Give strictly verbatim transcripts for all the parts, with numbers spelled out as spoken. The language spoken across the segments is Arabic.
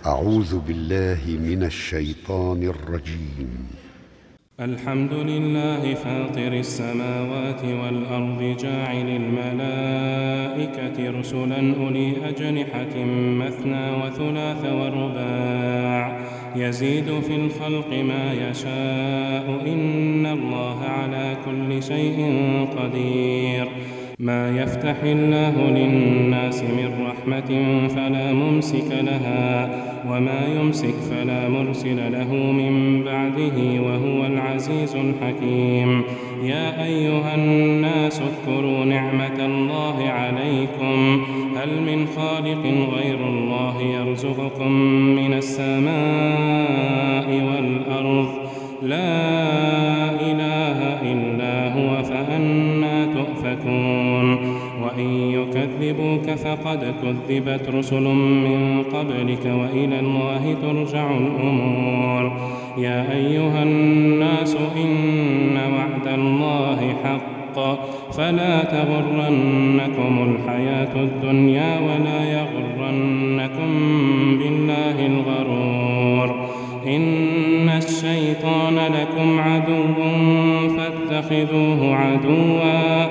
أعوذ بالله من الشيطان الرجيم. الحمد لله فاطر السماوات والأرض جاعل الملائكة رسلا أولي أجنحة مثنى وثلاث ورباع يزيد في الخلق ما يشاء إن الله على كل شيء قدير. ما يفتح الله للناس من رحمة فلا ممسك لها وما يمسك فلا مرسل له من بعده وهو العزيز الحكيم. يا أيها الناس اذكروا نعمة الله عليكم هل من خالق غير الله يرزقكم من السماء والأرض لا إله إلا هو فأنى تؤفكون. وإن يكذبوك فقد كذبت رسل من قبلك وإلى الله ترجع الأمور. يا أيها الناس إن وعد الله حق فلا تغرنكم الحياة الدنيا ولا يغرنكم بالله الغرور. إن الشيطان لكم عدو فاتخذوه عدوا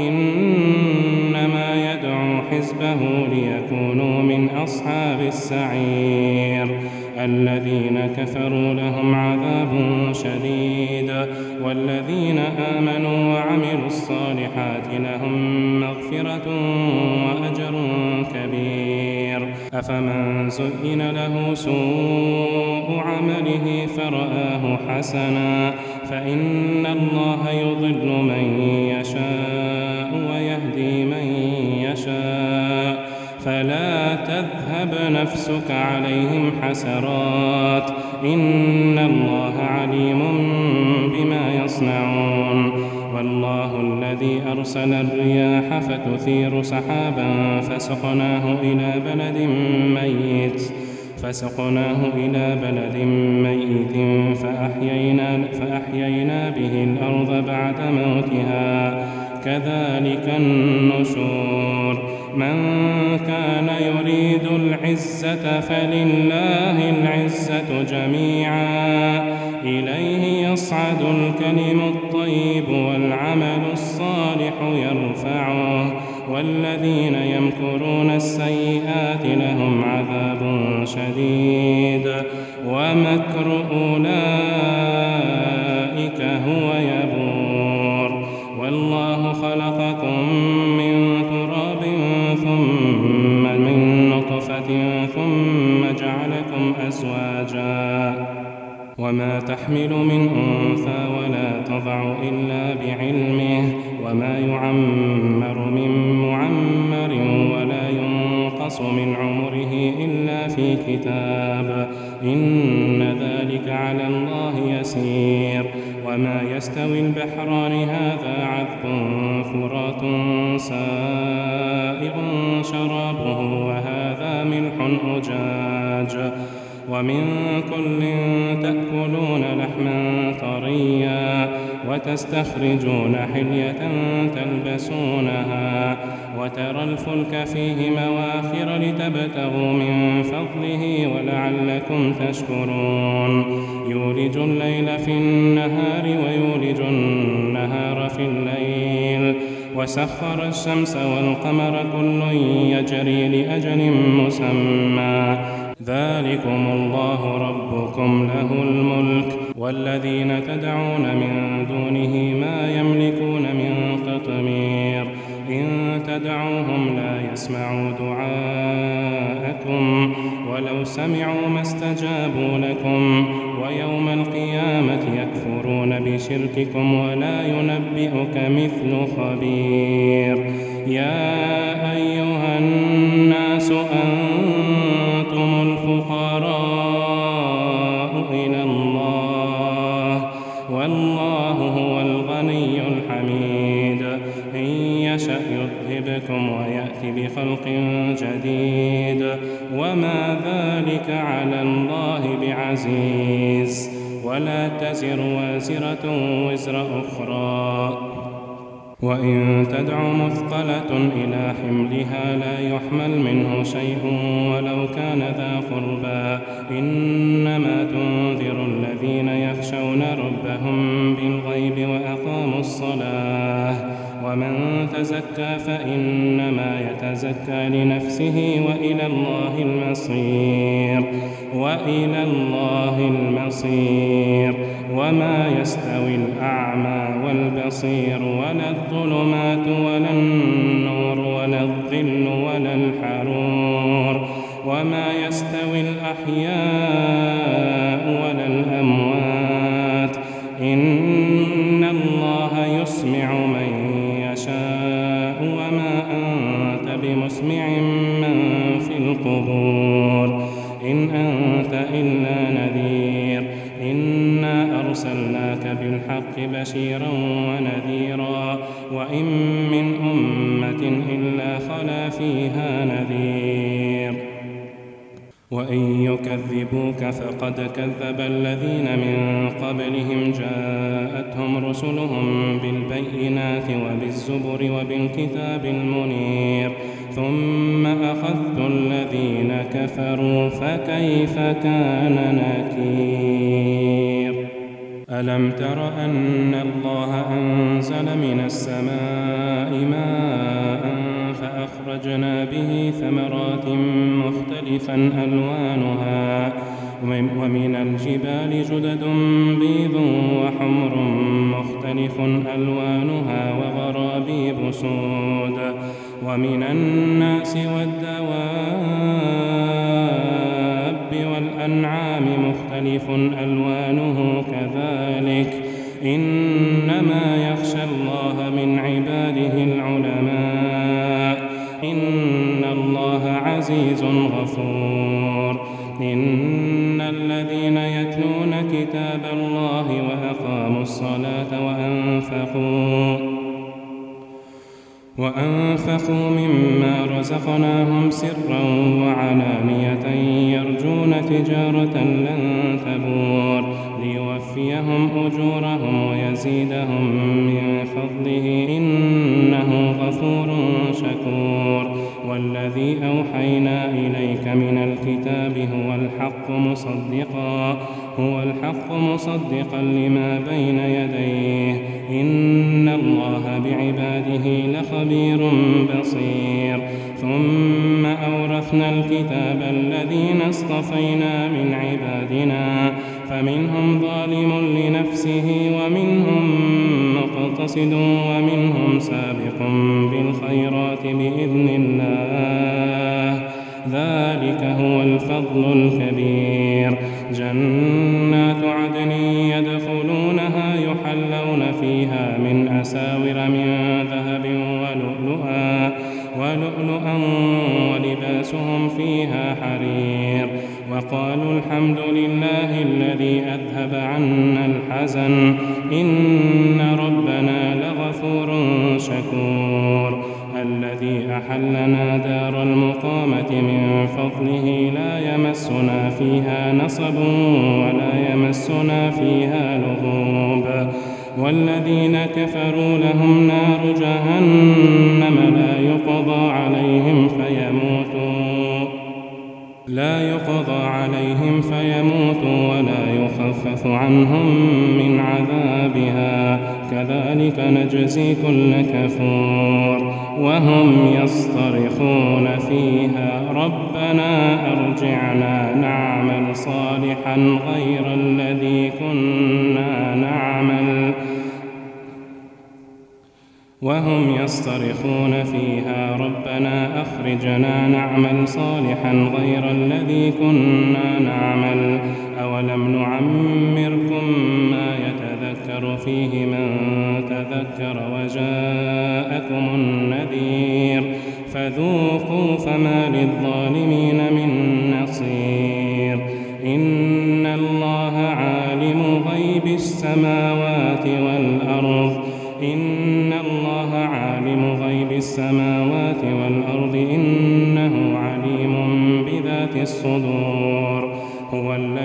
إنما يدعو حزبه ليكونوا من أصحاب السعير. الذين كفروا لهم عذاب شديد والذين آمنوا وعملوا الصالحات لهم مغفرة وأجر كبير. أفمن زين له سوء عمله فرآه حسنا فإن الله يضل من يشاء ويهدي من يشاء فلا تذهب نفسك عليهم حسرات إن الله عليم بما يصنعون. والله الذي أرسل الرياح فتثير سحابا فسقناه إلى بلد ميت فسقناه إلى بلد ميت فأحيينا, فأحيينا به الأرض بعد موتها كذلك النشور. من كان يريد العزة فلله العزة جميعا إليه يصعد الكلم الطيب والعمل الصالح يرفعه والذين يمكرون السيئات لهم عذاب شديد ومكر أولئك هو يبور. والله خلقكم من تراب ثم من نطفة ثم جعلكم أزواجا وما تحمل من أنثى ولا تضع إلا بعلمه وما يعمر من معمر ولا ينقص من عمره إلا في كتاب إن ذلك على الله يسير. وما يستوي البحران هذا عذب فرات سائغ شرابه وهذا ملح أجاج ومن كل تأكلون لحما طريا وتستخرجون حلية تلبسونها وترى الفلك فيه مواخر لتبتغوا من فضله ولعلكم تشكرون. يولج الليل في النهار ويولج النهار في الليل وسخر الشمس والقمر كل يجري لأجل مسمى ذلكم الله ربكم له الملك والذين تدعون من دونه ما يملكون من قطمير. إن تدعوهم لا يسمعوا دعاءكم ولو سمعوا ما استجابوا لكم ويوم القيامة يكفرون بشرككم ولا ينبئك مثل خبير. يا أيها الناس أنتم الفقراء إلى الله والله هو الغني الحميد. إن يشأ يذهبكم ويأتي بخلق جديد وما ذلك على الله بعزيز. ولا تزر وازرة وزر أخرى وإن تدع مثقلة إلى حملها لا يحمل منه شيء ولو كان ذا قربى إنما تنذر الذين يخشون ربهم بالغيب وأقاموا الصلاة ومن تزكى فإنما يتزكى لنفسه وإلى الله المصير وإلى الله المصير وما يستوي الأعمى والبصير ولا الظلمات ولا النور ولا الظل ولا الحرور وما يستوي الأحياء ولا الأموات إن الله يسمع من يشاء وما أنت بمسمع من في القبور إن أنت إلا نذير إنا أرسلناك بالحق بشيرا ونذيرا وإن من أمة إلا خلا فيها نذير وإن يكذبوك فقد كذب الذين من قبلهم جاءتهم رسلهم بالبينات وبالزبر وبالكتاب المنير ثم أخذت الذين كفروا فكيف كان نكير ألم تر أن الله أنزل من السماء ماء فأخرجنا به ثمرات مختلفا ألوانها ومن الجبال جدد بيض وحمر مختلف ألوانها وغرابيب سود ومن الناس والدواب والأنعام مختلف ألوانه كذلك إنما يخشى الله من عباده العلماء إن الله عزيز غفور إن الذين يتلون كتاب الله وأقاموا الصلاة وأنفقوا وأنفقوا مما رزقناهم سرا وعلانية يرجون تجارة لن تبور ليوفيهم أجورهم ويزيدهم من فضله إنه غفور شكور والذي أوحينا إليك من الكتاب هو الحق مصدقا هو الحق مصدقا لما بين يديه إن الله بعباده لخبير بصير ثم أورثنا الكتاب الذين اصطفينا من عبادنا فمنهم ظالم لنفسه ومنهم مقتصد ومنهم سابق بالخيرات بإذن الله ذلك هو الفضل الكبير جنات عدن يدخلونها يحلون فيها من أساور من ذهب ولؤلؤا ولؤلؤا ولباسهم فيها حرير وقالوا الحمد لله الذي أذهب عنا الحزن إن ربنا لغفور شكور الذي أحلنا دار المقامة من فضله لا يمسنا فيها نصب ولا يمسنا فيها لغوب والذين كفروا لهم نار جهنم لا يقضى عليهم فيموتوا لا يقضى عليهم فيموتوا ولا يخفف عنهم من عذابها كذلك نجزي كل كفور وهم يصطرخون فيها ربنا أرجعنا نعمل صالحا غير الذي كنا نعمل وهم يصطرخون فيها ربنا أخرجنا نعمل صالحا غير الذي كنا نعمل أولم نعمركم ما يتذكر فيه من تذكر وجاءكم النذير فذوقوا فما للظالمين من نصير إن الله عالم غيب السماوات والأرض إن الله عالم غيب السماوات والأرض إنه عليم بذات الصدور هو الذي جعل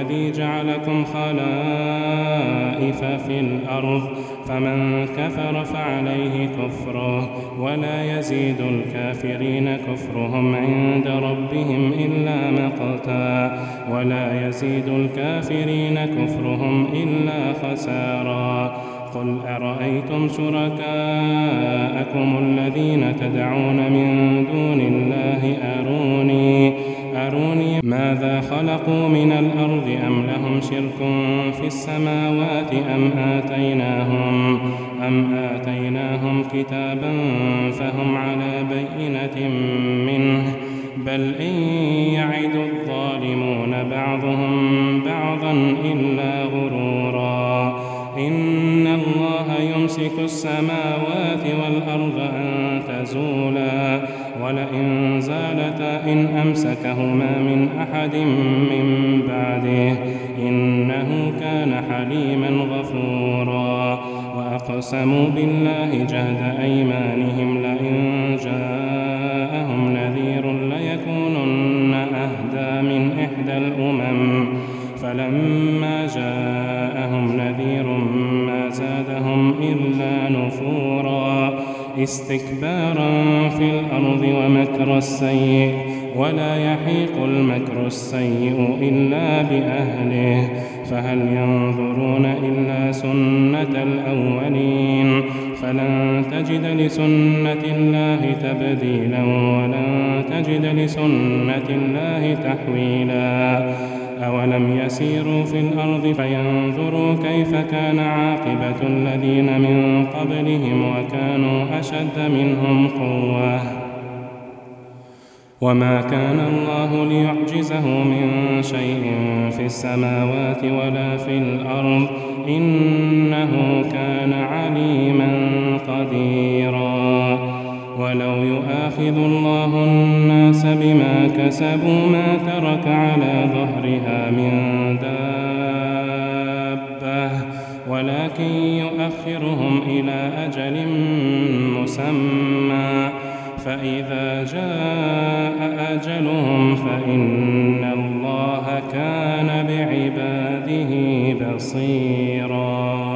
وجعلكم خلائف في الأرض فمن كفر فعليه كفره ولا يزيد الكافرين كفرهم عند ربهم إلا مقتا ولا يزيد الكافرين كفرهم إلا خسارا قل أرأيتم شركاءكم الذين تدعون من دون الله أروني أروني ماذا خلقوا من الأرض أم لهم شرك في السماوات أم آتيناهم أم آتيناهم كتابا فهم على بينة منه بل إن يعد الظالمون بعضهم بعضا إلا غرورا إن الله يمسك السماوات والأرض أن تزولا ولئن زالتا إن أمسكهما من أحد من بعده إنه كان حليما غفورا وأقسموا بالله جهد أيمانهم لئن جاءهم نذير ليكونن أهدى من إحدى الأمم فلما جاءهم نذير ما زادهم إلا نفورا استكبارا في الأرض ومكر السيء ولا يحيق المكر السيء إلا بأهله فهل ينظرون إلا سنة الأولين فلن تجد لسنة الله تبديلا ولن تجد لسنة الله تحويلا أولم يسيروا في الأرض فينظروا كيف كان عاقبة الذين من قبلهم وكانوا أشد منهم قوة وما كان الله ليعجزه من شيء في السماوات ولا في الأرض إنه كان عليما قديرا ولو يؤاخذ الله الناس بما كسبوا ما ترك على ظهرها من دابة ولكن يؤخرهم إلى أجل مسمى فإذا جاء أجلهم فإن الله كان بعباده بصيرا.